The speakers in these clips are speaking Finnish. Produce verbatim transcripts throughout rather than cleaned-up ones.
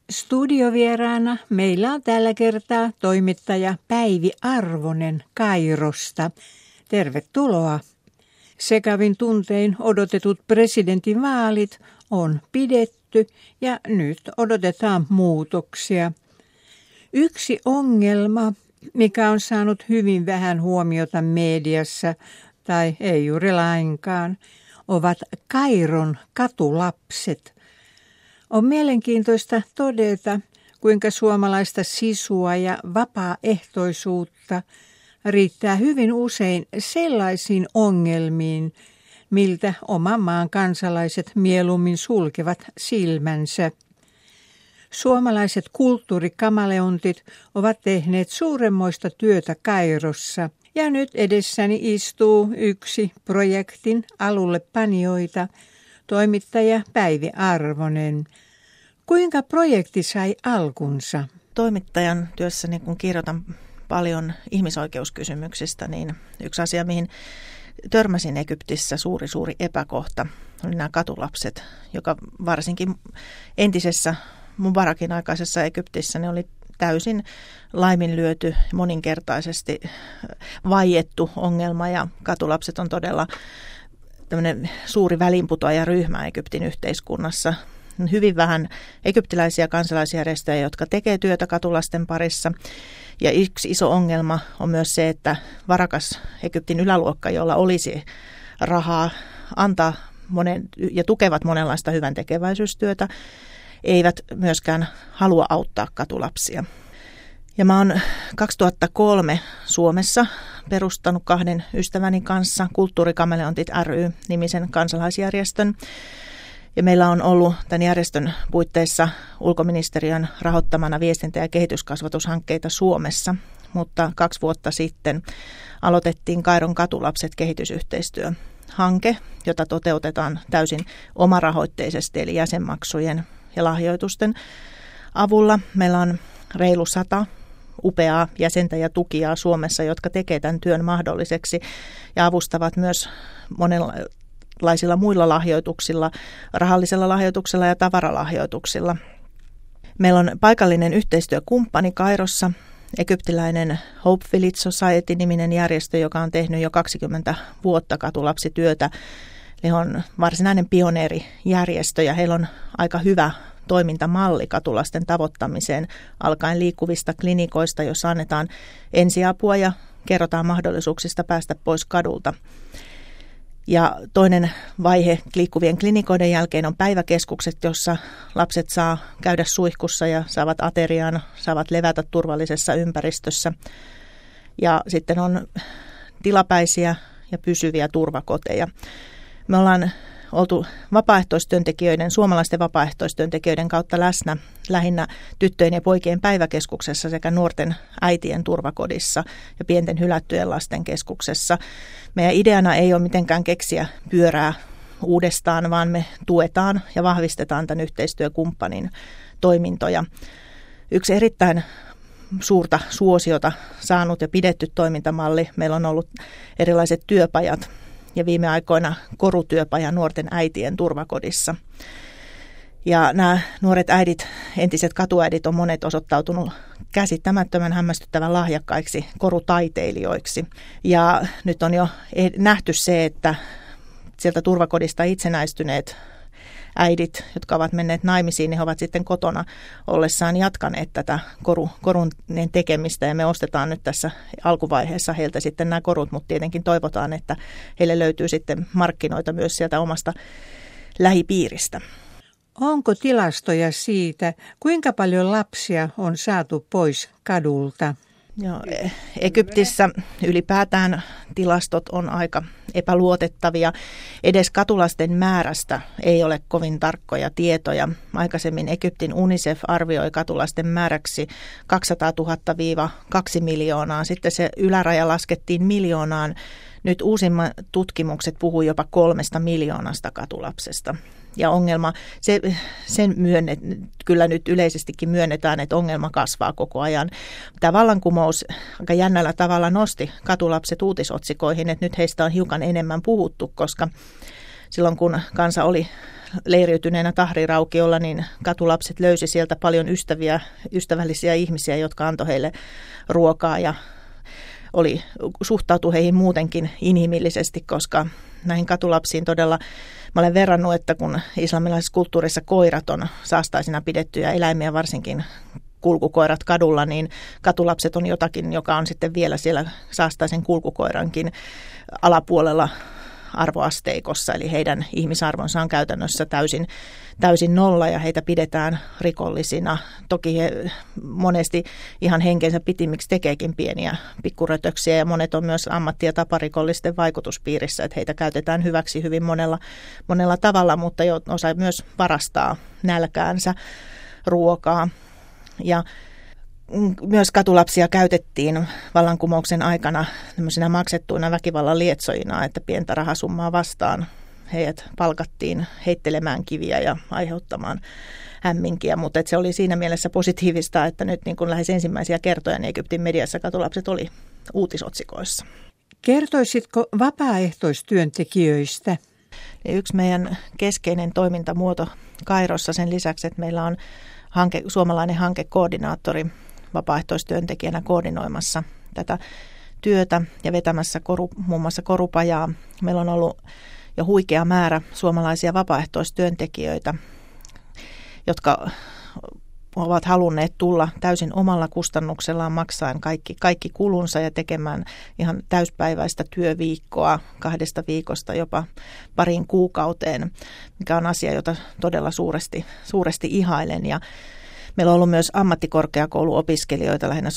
Studiovieraana meillä on tällä kertaa toimittaja Päivi Arvonen Kairosta. Tervetuloa. Sekavin tuntein odotetut presidentinvaalit on pidetty ja nyt odotetaan muutoksia. Yksi ongelma, mikä on saanut hyvin vähän huomiota mediassa, tai ei juuri lainkaan, ovat Kairon katulapset. On mielenkiintoista todeta, kuinka suomalaista sisua ja vapaaehtoisuutta riittää hyvin usein sellaisiin ongelmiin, miltä oman maan kansalaiset mieluummin sulkevat silmänsä. Suomalaiset kulttuurikamaleontit ovat tehneet suuremmoista työtä Kairossa, ja nyt edessäni istuu yksi projektin alulle panijoita, toimittaja Päivi Arvonen. Kuinka projekti sai alkunsa? Toimittajan työssäni, kun kirjoitan paljon ihmisoikeuskysymyksistä, niin yksi asia, mihin törmäsin Egyptissä suuri suuri epäkohta, oli nämä katulapset, joka varsinkin entisessä Mubarakin aikaisessa Egyptissä ne oli täysin laiminlyöty, moninkertaisesti vaiettu ongelma, ja katulapset on todella tämmöinen suuri väliinputoajaryhmä Egyptin yhteiskunnassa. Hyvin vähän egyptiläisiä kansalaisjärjestöjä, jotka tekee työtä katulasten parissa. Ja yksi iso ongelma on myös se, että varakas Egyptin yläluokka, jolla olisi rahaa antaa monen, ja tukevat monenlaista hyvän tekeväisyystyötä, eivät myöskään halua auttaa katulapsia. Ja mä oon kaksituhattakolme Suomessa perustanut kahden ystäväni kanssa Kulttuurikameleontit ry-nimisen kansalaisjärjestön. Ja meillä on ollut tämän järjestön puitteissa ulkoministeriön rahoittamana viestintä- ja kehityskasvatushankkeita Suomessa. Mutta kaksi vuotta sitten aloitettiin Kairon katulapset kehitysyhteistyöhanke, jota toteutetaan täysin omarahoitteisesti, eli jäsenmaksujen ja lahjoitusten avulla. Meillä on reilu sata upeaa jäsentä ja tukijaa Suomessa, jotka tekevät tämän työn mahdolliseksi ja avustavat myös monenlaisilla muilla lahjoituksilla, rahallisella lahjoituksella ja tavaralahjoituksilla. Meillä on paikallinen yhteistyökumppani Kairossa, egyptiläinen Hope Village Society-niminen järjestö, joka on tehnyt jo kaksikymmentä vuotta katulapsityötä. He on varsinainen pioneerijärjestö ja heillä on aika hyvä toimintamalli katulasten tavoittamiseen, alkaen liikkuvista klinikoista, jossa annetaan ensiapua ja kerrotaan mahdollisuuksista päästä pois kadulta. Ja toinen vaihe liikkuvien klinikoiden jälkeen on päiväkeskukset, jossa lapset saa käydä suihkussa ja saavat ateriaan, saavat levätä turvallisessa ympäristössä. Ja sitten on tilapäisiä ja pysyviä turvakoteja. Me ollaan oltu vapaaehtoistyöntekijöiden, suomalaisten vapaaehtoistyöntekijöiden kautta läsnä lähinnä tyttöjen ja poikien päiväkeskuksessa sekä nuorten äitien turvakodissa ja pienten hylättyjen lasten keskuksessa. Meidän ideana ei ole mitenkään keksiä pyörää uudestaan, vaan me tuetaan ja vahvistetaan tämän yhteistyökumppanin toimintoja. Yksi erittäin suurta suosiota saanut ja pidetty toimintamalli, meillä on ollut erilaiset työpajat, ja viime aikoina korutyöpaja nuorten äitien turvakodissa. Ja nämä nuoret äidit, entiset katuäidit, on monet osoittautunut käsittämättömän hämmästyttävän lahjakkaiksi korutaiteilijoiksi. Ja nyt on jo nähty se, että sieltä turvakodista itsenäistyneet äidit, jotka ovat menneet naimisiin, niin he ovat sitten kotona ollessaan jatkaneet tätä koru, korun tekemistä. Ja me ostetaan nyt tässä alkuvaiheessa heiltä sitten nämä korut, mutta tietenkin toivotaan, että heille löytyy sitten markkinoita myös sieltä omasta lähipiiristä. Onko tilastoja siitä, kuinka paljon lapsia on saatu pois kadulta? Joo, Egyptissä ylipäätään tilastot on aika epäluotettavia. Edes katulasten määrästä ei ole kovin tarkkoja tietoja. Aikaisemmin Egyptin UNICEF arvioi katulasten määräksi kaksisataatuhatta kaksi miljoonaa. Sitten se yläraja laskettiin miljoonaan. Nyt uusimmat tutkimukset puhuu jopa kolmesta miljoonasta katulapsesta. Ja ongelma, se, sen myönnet, kyllä nyt yleisestikin myönnetään, että ongelma kasvaa koko ajan. Tämä vallankumous aika jännällä tavalla nosti katulapset uutisotsikoihin, että nyt heistä on hiukan enemmän puhuttu, koska silloin kun kansa oli leiriytyneenä tahriraukiolla, niin katulapset löysi sieltä paljon ystäviä, ystävällisiä ihmisiä, jotka antoi heille ruokaa ja oli, suhtautui heihin muutenkin inhimillisesti, koska näihin katulapsiin todella, mä olen verrannut, että kun islamilaisessa kulttuurissa koirat on saastaisina pidettyjä eläimiä, varsinkin kulkukoirat kadulla, niin katulapset on jotakin, joka on sitten vielä siellä saastaisen kulkukoirankin alapuolella arvoasteikossa, eli heidän ihmisarvonsa on käytännössä täysin, täysin nolla ja heitä pidetään rikollisina. Toki he monesti ihan henkensä pitimiksi tekeekin pieniä pikkurötöksiä ja monet on myös ammatti- ja taparikollisten vaikutuspiirissä, että heitä käytetään hyväksi hyvin monella, monella tavalla, mutta jo osa myös varastaa nälkäänsä ruokaa. Ja myös katulapsia käytettiin vallankumouksen aikana tämmöisinä maksettuina väkivallan lietsojina, että pientä rahasummaa vastaan heidät palkattiin heittelemään kiviä ja aiheuttamaan hämminkiä, mutta se oli siinä mielessä positiivista, että nyt niin kuin lähes ensimmäisiä kertoja niin Egyptin mediassa katulapset oli uutisotsikoissa. Kertoisitko vapaaehtoistyöntekijöistä? Yksi meidän keskeinen toimintamuoto Kairossa sen lisäksi, että meillä on hanke, suomalainen hankekoordinaattori vapaaehtoistyöntekijänä koordinoimassa tätä työtä ja vetämässä koru, muun muassa korupajaa. Meillä on ollut jo huikea määrä suomalaisia vapaaehtoistyöntekijöitä, jotka ovat halunneet tulla täysin omalla kustannuksellaan maksaen kaikki, kaikki kulunsa ja tekemään ihan täyspäiväistä työviikkoa kahdesta viikosta jopa pariin kuukauteen, mikä on asia, jota todella suuresti, suuresti ihailen. Ja meillä on ollut myös ammattikorkeakouluopiskelijoita, lähinnä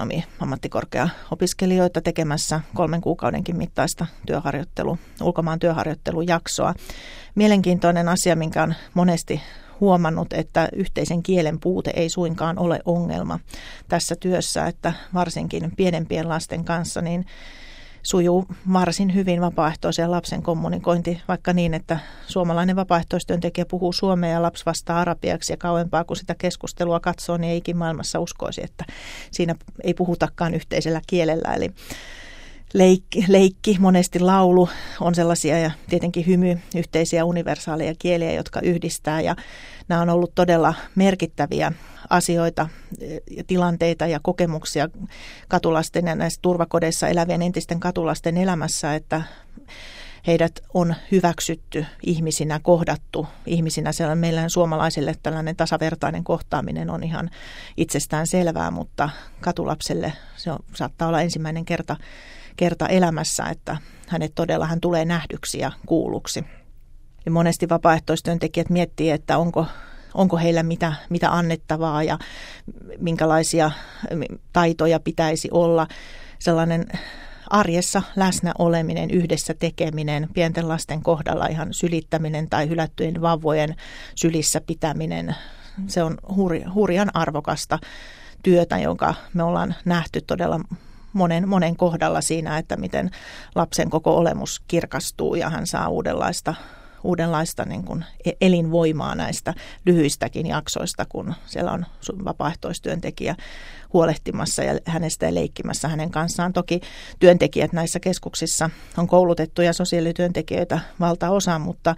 sosionomi-ammattikorkeaopiskelijoita tekemässä kolmen kuukaudenkin mittaista työharjoittelu, ulkomaan työharjoittelujaksoa. Mielenkiintoinen asia, minkä on monesti huomannut, että yhteisen kielen puute ei suinkaan ole ongelma tässä työssä, että varsinkin pienempien lasten kanssa niin sujuu varsin hyvin vapaaehtoisen lapsen kommunikointi, vaikka niin, että suomalainen vapaaehtoistyöntekijä puhuu suomea ja lapsi vastaa arabiaksi ja kauempaa kun sitä keskustelua katsoo, niin ei ikin maailmassa uskoisi, että siinä ei puhutakaan yhteisellä kielellä. Eli leikki, leikki, monesti laulu on sellaisia ja tietenkin hymy, yhteisiä universaaleja kieliä, jotka yhdistää ja nämä on ollut todella merkittäviä asioita ja tilanteita ja kokemuksia katulasten ja näissä turvakodeissa elävien entisten katulasten elämässä, että heidät on hyväksytty ihmisinä, kohdattu ihmisinä. Siellä meillä suomalaisille tällainen tasavertainen kohtaaminen on ihan itsestään selvää, mutta katulapselle se on, saattaa olla ensimmäinen kerta, kerta elämässä, että hänet todella hän tulee nähdyksi ja kuulluksi. Ja monesti vapaaehtoistyöntekijät miettii, että onko Onko heillä mitä, mitä annettavaa ja minkälaisia taitoja pitäisi olla. Sellainen arjessa läsnä oleminen, yhdessä tekeminen, pienten lasten kohdalla ihan sylittäminen tai hylättyjen vauvojen sylissä pitäminen. Se on hurj, hurjan arvokasta työtä, jonka me ollaan nähty todella monen, monen kohdalla siinä, että miten lapsen koko olemus kirkastuu ja hän saa uudenlaista uudenlaista niin kuin elinvoimaa näistä lyhyistäkin jaksoista, kun siellä on vapaaehtoistyöntekijä huolehtimassa ja hänestä ja leikkimässä hänen kanssaan. Toki työntekijät näissä keskuksissa on koulutettuja sosiaalityöntekijöitä valtaosa, mutta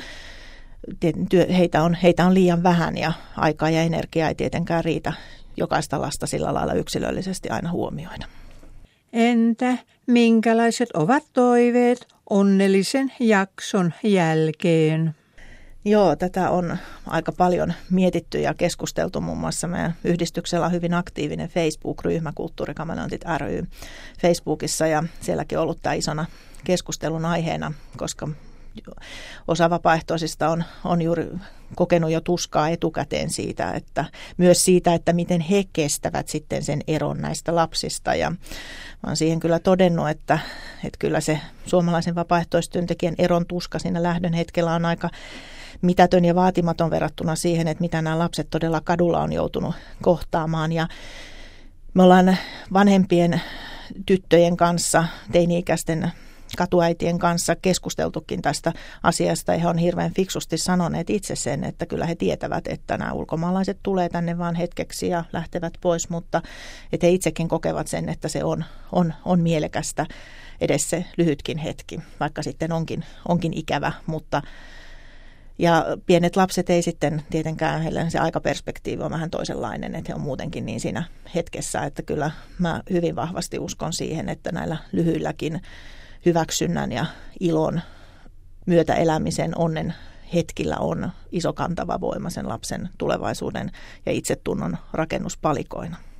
heitä on, heitä on liian vähän ja aikaa ja energiaa ei tietenkään riitä jokaista lasta sillä lailla yksilöllisesti aina huomioida. Entä minkälaiset ovat toiveet onnellisen jakson jälkeen? Joo, tätä on aika paljon mietitty ja keskusteltu. Muun muassa meidän yhdistyksellä on hyvin aktiivinen Facebook-ryhmä Kulttuurikameleontit ry Facebookissa ja sielläkin on ollut tämä isona keskustelun aiheena, koska osa vapaaehtoisista on, on juuri kokenut jo tuskaa etukäteen siitä, että myös siitä, että miten he kestävät sitten sen eron näistä lapsista. Ja mä oon siihen kyllä todennut, että, että kyllä se suomalaisen vapaaehtoistyöntekijän eron tuska siinä lähdön hetkellä on aika mitätön ja vaatimaton verrattuna siihen, että mitä nämä lapset todella kadulla on joutunut kohtaamaan. Ja me ollaan vanhempien tyttöjen kanssa, teini-ikäisten katuäitien kanssa keskusteltukin tästä asiasta ja he on hirveän fiksusti sanoneet itse sen, että kyllä he tietävät, että nämä ulkomaalaiset tulee tänne vaan hetkeksi ja lähtevät pois, mutta että he itsekin kokevat sen, että se on, on, on mielekästä edes se lyhytkin hetki, vaikka sitten onkin, onkin ikävä, mutta Ja pienet lapset ei sitten tietenkään, heillä se aikaperspektiivi on vähän toisenlainen, että he on muutenkin niin siinä hetkessä, että kyllä mä hyvin vahvasti uskon siihen, että näillä lyhyilläkin hyväksynnän ja ilon myötäelämisen onnen hetkillä on iso kantava voima sen lapsen tulevaisuuden ja itsetunnon rakennuspalikoina.